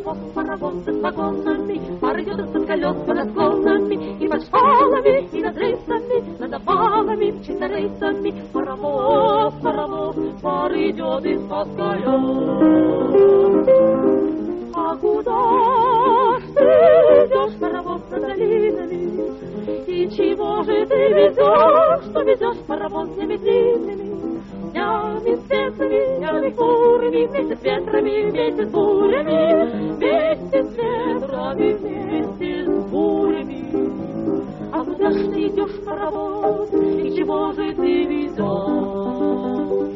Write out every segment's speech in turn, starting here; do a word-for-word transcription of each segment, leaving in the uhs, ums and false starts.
паровоз, паровоз с вагонами, пройдет под колес под склонами, и под шпалами, и над рейсами, над опалами, чисто рейсами. Паровоз, паровоз, пройдет из-под колес. А куда ж ты идешь, паровоз над долинами? И чего же ты везешь, что везешь паровозными длинными? Днями светлыми, днями хмурыми, вместе с ветрами, вместе с бурями, вместе с ветрами, вместе с бурями. А куда ж ты идешь, паровоз, и чего же ты везешь?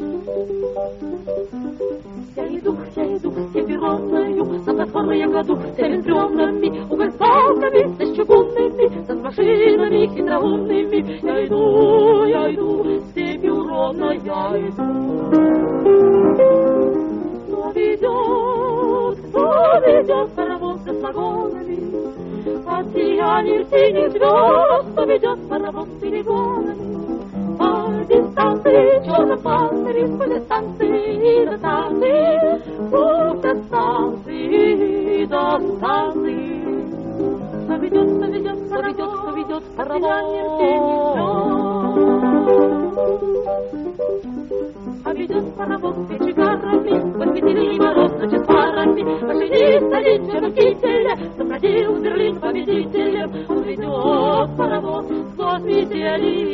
Я иду, я иду степью ровною, на платформы я кладу цементионными, угольпалками, с чугунными, с машинами хитроумными. Я иду, я иду степью ровно, я иду. Кто ведет, кто ведет паровоз с вагонами, от сияния синих звезд, кто ведет паровоз с перегонами? По дистанции черной панцири, по дистанции до станции, до станции, до станции. Поведет, поведет, поведет, поведет паровоз. Поведет паровоз печегарами, посветили мороз ночи с парами. Машинист один черном кителе, сопроводил Берлин победителем. Он ведет паровоз сквозь метели.